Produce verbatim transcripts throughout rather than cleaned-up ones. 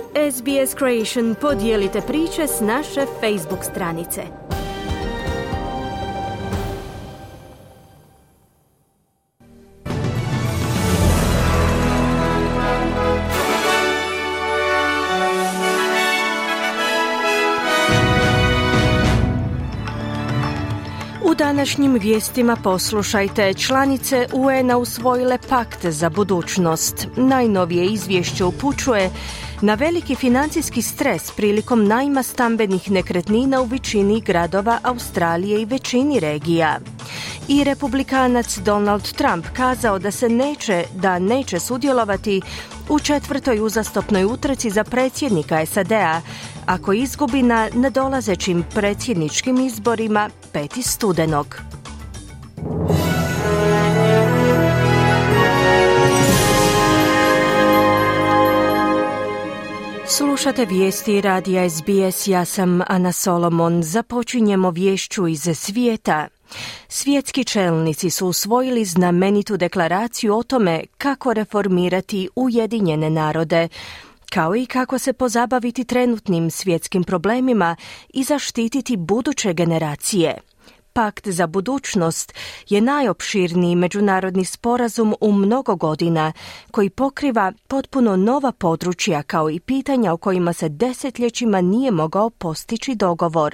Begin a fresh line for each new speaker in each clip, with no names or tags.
S B S Creation podijelite priče s naše Facebook stranice. U današnjim vijestima poslušajte, članice U N-a usvojile pakt za budućnost. Najnovije izvješće upućuje na veliki financijski stres prilikom najma stambenih nekretnina u većini gradova Australije i većini regija. I republikanac Donald Trump kazao da se neće, da neće sudjelovati u četvrtoj uzastopnoj utrci za predsjednika S A D-a, ako izgubi na nadolazećim predsjedničkim izborima petog studenog. Slušate vijesti radija S B S, ja sam Ana Solomon. Započinjemo vješću iz svijeta. Svjetski čelnici su usvojili znamenitu deklaraciju o tome kako reformirati Ujedinjene narode, kao i kako se pozabaviti trenutnim svjetskim problemima i zaštititi buduće generacije. Pakt za budućnost je najopširniji međunarodni sporazum u mnogo godina koji pokriva potpuno nova područja kao i pitanja o kojima se desetljećima nije mogao postići dogovor.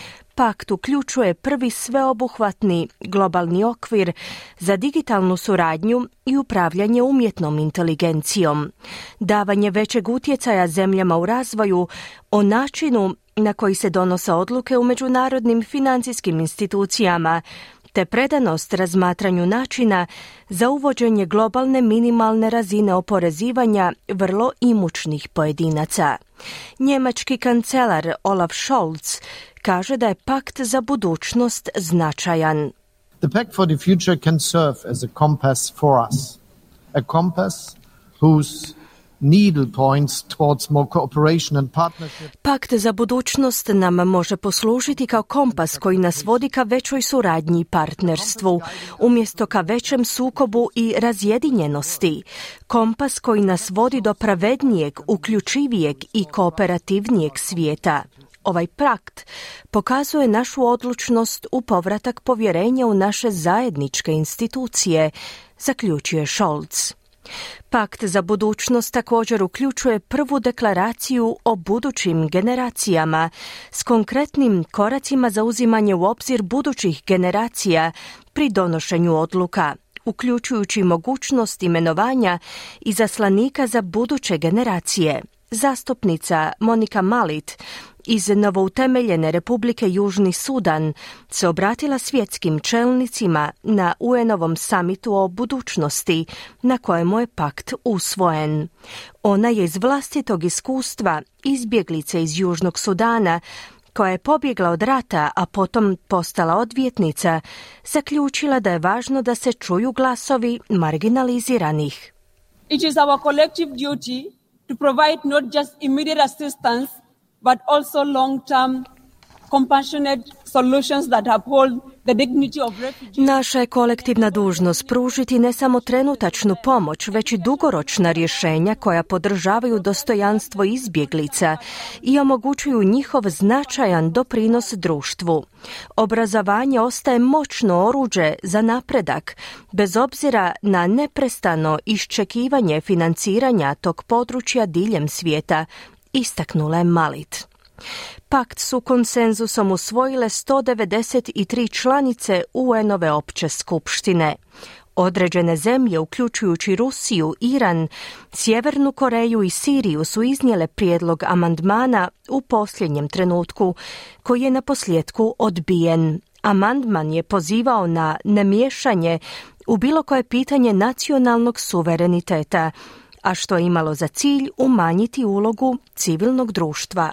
Pakt uključuje prvi sveobuhvatni globalni okvir za digitalnu suradnju i upravljanje umjetnom inteligencijom, davanje većeg utjecaja zemljama u razvoju o načinu na koji se donose odluke u međunarodnim financijskim institucijama, te predanost razmatranju načina za uvođenje globalne minimalne razine oporezivanja vrlo imućnih pojedinaca. Njemački kancelar Olaf Scholz kaže da je pakt za budućnost značajan.
The Pact for the Future can serve as a compass for us. A compass whose needle points towards more cooperation and partnership.
Pakt za budućnost nam može poslužiti kao kompas koji nas vodi ka većoj suradnji i partnerstvu, umjesto ka većem sukobu i razjedinjenosti. Kompas koji nas vodi do pravednijeg, uključivijeg i kooperativnijeg svijeta. Ovaj pakt pokazuje našu odlučnost u povratak povjerenja u naše zajedničke institucije, zaključuje Scholz. Pakt za budućnost također uključuje prvu deklaraciju o budućim generacijama s konkretnim koracima za uzimanje u obzir budućih generacija pri donošenju odluka, uključujući mogućnost imenovanja izaslanika za buduće generacije. Zastupnica Monika Malit iz novoutemeljene Republike Južni Sudan se obratila svjetskim čelnicima na U N-ovom samitu o budućnosti na kojemu je pakt usvojen. Ona je iz vlastitog iskustva izbjeglice iz Južnog Sudana, koja je pobjegla od rata, a potom postala odvjetnica, zaključila da je važno da se čuju glasovi marginaliziranih.
It is our collective duty to provide not just immediate assistance, but also long-term, compassionate solutions that uphold the dignity of refugees.
Naša je kolektivna dužnost pružiti ne samo trenutačnu pomoć, već i dugoročna rješenja koja podržavaju dostojanstvo izbjeglica i omogućuju njihov značajan doprinos društvu. Obrazovanje ostaje moćno oruđe za napredak, bez obzira na neprestano iščekivanje financiranja tog područja diljem svijeta, istaknula je Malit. Pakt su konsenzusom usvojile sto devedeset tri članice U N-ove opće skupštine. Određene zemlje, uključujući Rusiju, Iran, Sjevernu Koreju i Siriju, su iznijele prijedlog amandmana u posljednjem trenutku, koji je naposljetku odbijen. Amandman je pozivao na nemiješanje u bilo koje pitanje nacionalnog suvereniteta, a što je imalo za cilj umanjiti ulogu civilnog društva.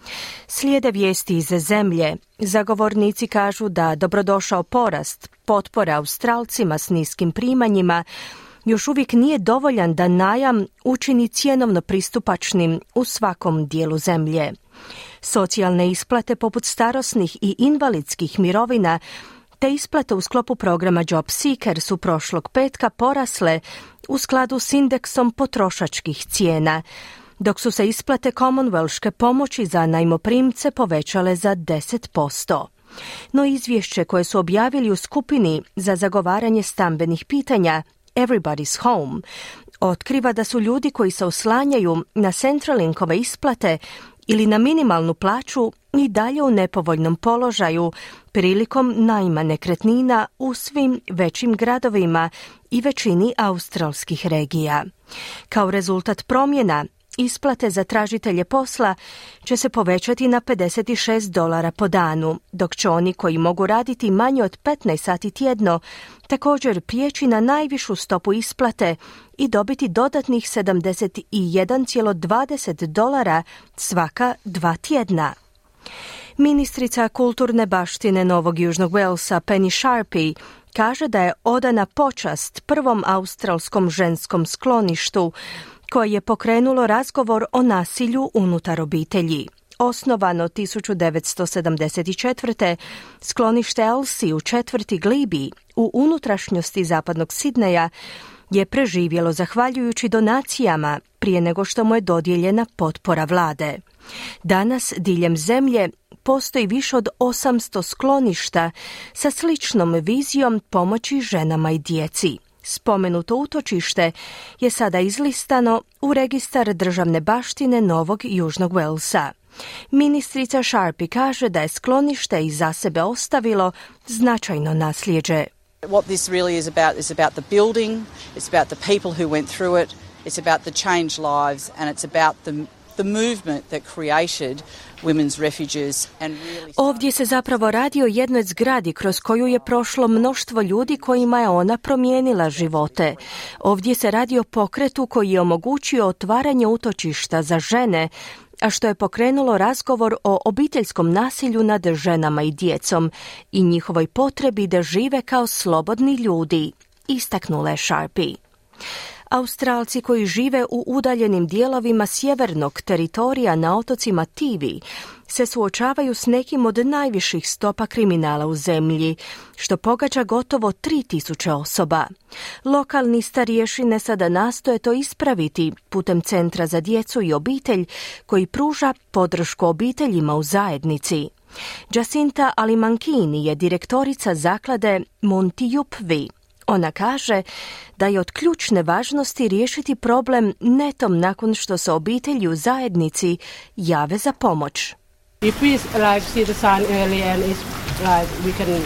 Slijede vijesti iz zemlje. Zagovornici kažu da dobrodošao porast potpore Australcima s niskim primanjima još uvijek nije dovoljan da najam učini cjenovno pristupačnim u svakom dijelu zemlje. Socijalne isplate poput starosnih i invalidskih mirovina te isplate u sklopu programa Job Seeker su prošlog petka porasle u skladu s indeksom potrošačkih cijena. dok su se isplate Commonwealthske pomoći za najmoprimce povećale za deset posto. No izvješće koje su objavili u skupini za zagovaranje stambenih pitanja Everybody's Home otkriva da su ljudi koji se oslanjaju na Centralinkove isplate ili na minimalnu plaću i dalje u nepovoljnom položaju prilikom najma nekretnina u svim većim gradovima i većini australskih regija. Kao rezultat promjena, isplate za tražitelje posla će se povećati na pedeset šest dolara po danu, dok će oni koji mogu raditi manje od petnaest sati tjedno također prijeći na najvišu stopu isplate i dobiti dodatnih sedamdeset jedan zarez dvadeset dolara svaka dva tjedna. Ministrica kulturne baštine Novog Južnog Walesa Penny Sharpey kaže da je odana počast prvom australskom ženskom skloništu koje je pokrenulo razgovor o nasilju unutar obitelji. Osnovano tisuću devetsto sedamdeset četvrte. sklonište Elsie u četvrti Glibi u unutrašnjosti zapadnog Sidneja je preživjelo zahvaljujući donacijama prije nego što mu je dodijeljena potpora vlade. Danas diljem zemlje postoji više od osamsto skloništa sa sličnom vizijom pomoći ženama i djeci. Spomenuto utočište je sada izlistano u registar državne baštine Novog Južnog Walesa. Ministrica Sharpey kaže da je sklonište iza sebe ostavilo značajno nasljeđe.
What this really is about is about the building, it's about the people who went through it, it's about the changed lives, and it's about the the movement that created women's refuges and really...
Ovdje se zapravo radi o jednoj zgradi kroz koju je prošlo mnoštvo ljudi kojima je ona promijenila živote. Ovdje se radi o pokretu koji je omogućio otvaranje utočišta za žene, a što je pokrenulo razgovor o obiteljskom nasilju nad ženama i djecom i njihovoj potrebi da žive kao slobodni ljudi, istaknula je Sharpey. Australci koji žive u udaljenim dijelovima sjevernog teritorija na otocima Tivi se suočavaju s nekim od najviših stopa kriminala u zemlji, što pogađa gotovo tri tisuće osoba. Lokalni starješine sada nastoje to ispraviti putem Centra za djecu i obitelj koji pruža podršku obiteljima u zajednici. Jacinta Alimankini je direktorica zaklade Montijupvi. Ona kaže da je od ključne važnosti riješiti problem netom nakon što se obitelji u zajednici jave za pomoć.
If we like see the sign early and it's like we can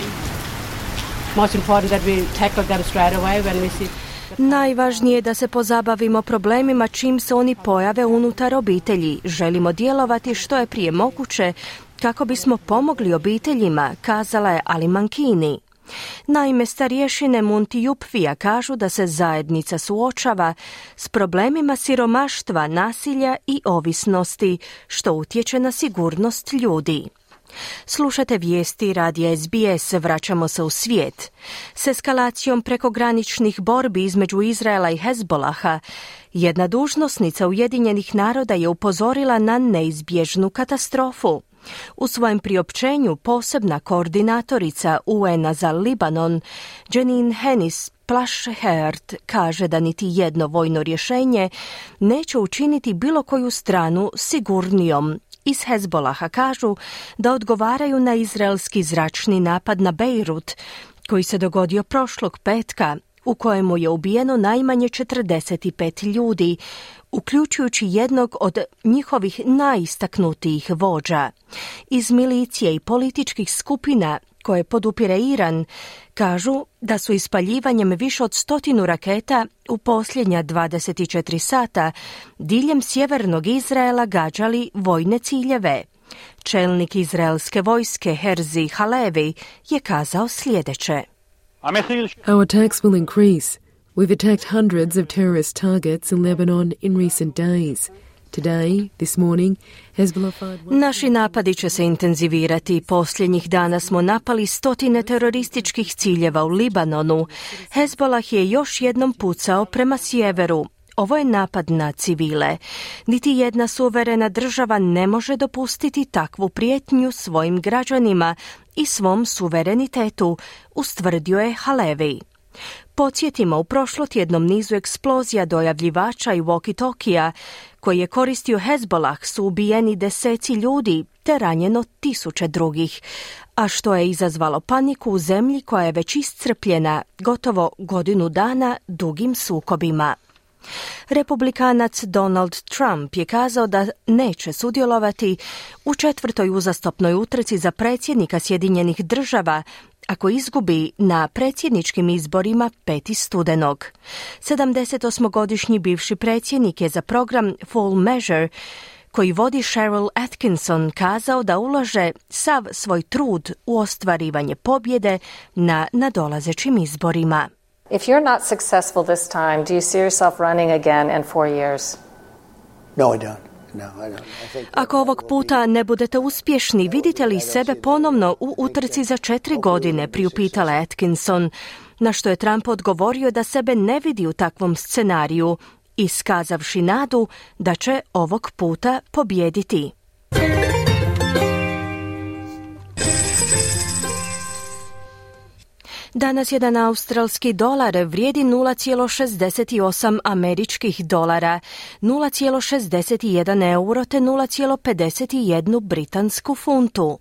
most important that we tackle them straight away when we see.
Najvažnije je da se pozabavimo problemima čim se oni pojave unutar obitelji. Želimo djelovati što je prije moguće kako bismo pomogli obiteljima, kazala je Alimankini. Naime, starješine Montijupvija kažu da se zajednica suočava s problemima siromaštva, nasilja i ovisnosti, što utječe na sigurnost ljudi. Slušate vijesti radija S B S, vraćamo se u svijet. S eskalacijom prekograničnih borbi između Izraela i Hezbolaha, jedna dužnosnica Ujedinjenih naroda je upozorila na neizbježnu katastrofu. U svojem priopćenju posebna koordinatorica U N-a za Libanon, Janine Hennis-Plasschaert, kaže da niti jedno vojno rješenje neće učiniti bilo koju stranu sigurnijom. Iz Hezbolaha kažu da odgovaraju na izraelski zračni napad na Bejrut, koji se dogodio prošlog petka, u kojemu je ubijeno najmanje četrdeset pet ljudi, uključujući jednog od njihovih najistaknutijih vođa. Iz milicije i političkih skupina koje podupire Iran kažu da su ispaljivanjem više od stotinu raketa u posljednja dvadeset četiri sata diljem sjevernog Izraela gađali vojne ciljeve. Čelnik izraelske vojske Herzi Halevi je kazao sljedeće.
Our attacks will increase. We've attacked hundreds of terrorist targets in Lebanon in recent days. Today, this morning, Hezbollah fired...
Naši napadi će se intenzivirati. Posljednjih dana smo napali stotine terorističkih ciljeva u Libanonu. Hezbollah je još jednom pucao prema sjeveru. Ovo je napad na civile. Niti jedna suverena država ne može dopustiti takvu prijetnju svojim građanima i svom suverenitetu, ustvrdio je Halevi. Podsjetimo, u prošlotjednom nizu eksplozija dojavljivača i walkie-talkija koji je koristio Hezbollah su ubijeni deseci ljudi te ranjeno tisuće drugih, a što je izazvalo paniku u zemlji koja je već iscrpljena gotovo godinu dana dugim sukobima. Republikanac Donald Trump je kazao da neće sudjelovati u četvrtoj uzastopnoj utrci za predsjednika Sjedinjenih Država ako izgubi na predsjedničkim izborima petog studenog. sedamdesetosmogodišnji bivši predsjednik je za program Full Measure, koji vodi Cheryl Atkinson, kazao da ulaže sav svoj trud u ostvarivanje pobjede na nadolazećim izborima.
If you're not successful this time, do you see yourself running again in four years?
No, I don't. No, I don't. I think
Ako ovog puta ne budete uspješni, vidite li sebe ponovno u utrci za četiri godine, priupitala Atkinson, na što je Trump odgovorio da sebe ne vidi u takvom scenariju, iskazavši nadu da će ovog puta pobijediti. Danas jedan australski dolar vrijedi nula zarez šezdeset osam američkih dolara, nula zarez šezdeset jedan euro te nula zarez pedeset jedan britansku funtu.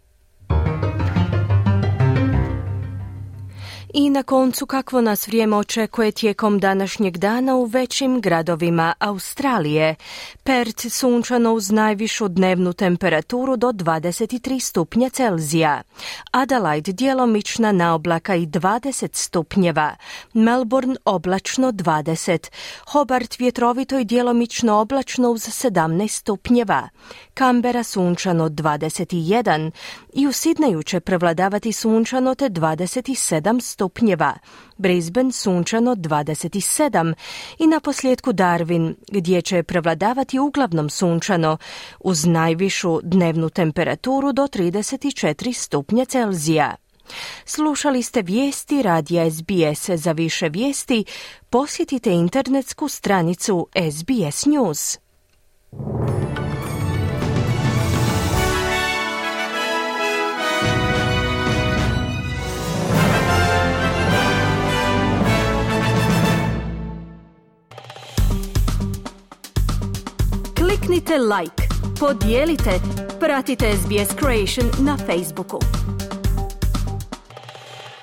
I na koncu, kakvo nas vrijeme očekuje tijekom današnjeg dana u većim gradovima Australije. Perth sunčano uz najvišu dnevnu temperaturu do dvadeset tri stupnja Celzija. Adelaide djelomična naoblaka i dvadeset stupnjeva. Melbourne oblačno dvadeset. Hobart vjetrovito i djelomično oblačno uz sedamnaest stupnjeva. Canberra sunčano dvadeset jedan. I u Sidneju će prevladavati sunčano te dvadeset sedam stupnjeva. Brisbane sunčano dvadeset sedam i na posljedku Darwin, gdje će prevladavati uglavnom sunčano uz najvišu dnevnu temperaturu do trideset četiri stupnja Celzija. Slušali ste vijesti radija S B S. Za više vijesti posjetite internetsku stranicu S B S News. Kliknite like, podijelite, pratite S B S Creation na Facebooku.